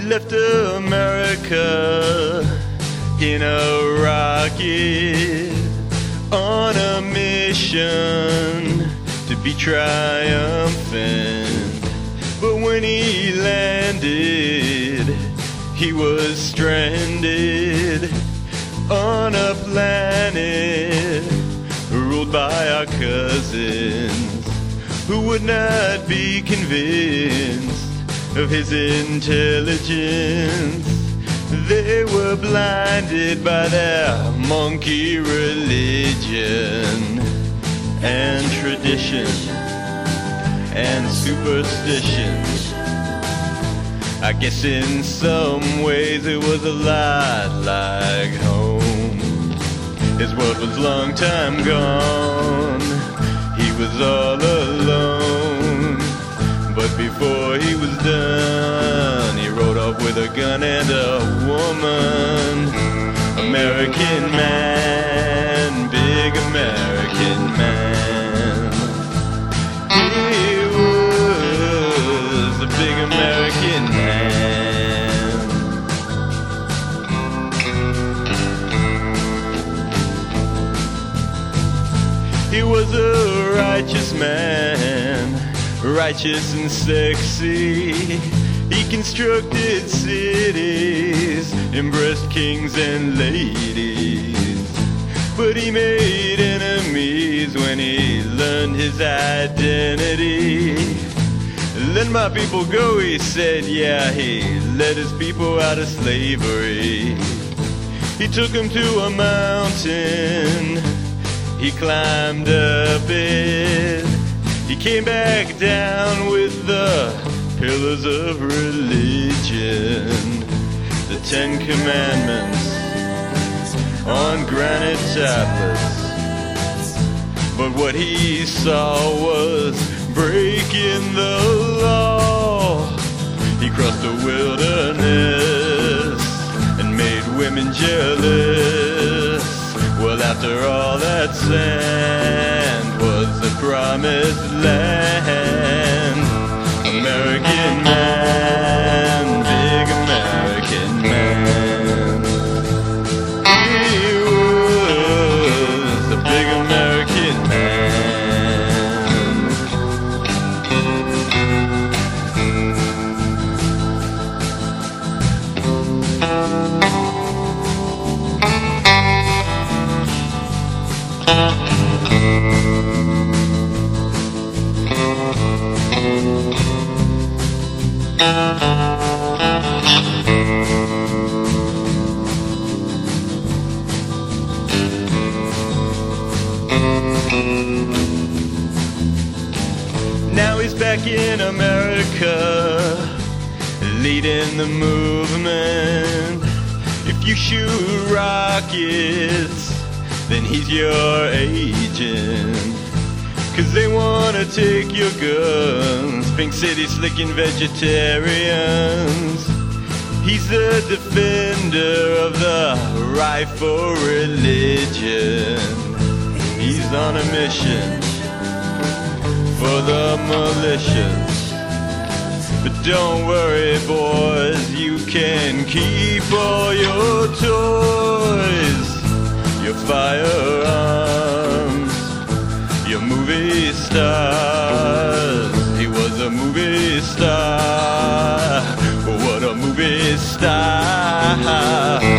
left America in a rocket on a mission to be triumphant. But when he landed, he was stranded on a planet ruled by our cousins, who would not be convinced of his intelligence. They were blinded by their monkey religion and tradition and superstition. I guess in some ways it was a lot like home. His world was long time gone. He was all alone. But before he was done, he rode off with a gun and a woman. American man, big American man. He was a big American man. He was a righteous man, righteous and sexy. He constructed cities, embraced kings and ladies. But he made enemies when he learned his identity. Let my people go, he said. Yeah, he led his people out of slavery. He took them to a mountain. He climbed up it. He came back down with the pillars of religion, the 10 Commandments on granite tablets. But what he saw was breaking the law. He crossed the wilderness and made women jealous. Well, after all, that sand was the promised land. American man, big American man. He was a big American man. Now he's back in America, leading the movement. If you shoot rockets, then he's your agent. 'Cause they wanna take your guns, Pink City slicking vegetarians. He's the defender of the rifle religion. He's on a mission for the malicious. But don't worry, boys, you can keep all your toys, your firearms, your movie stars. He was a movie star. What a movie star.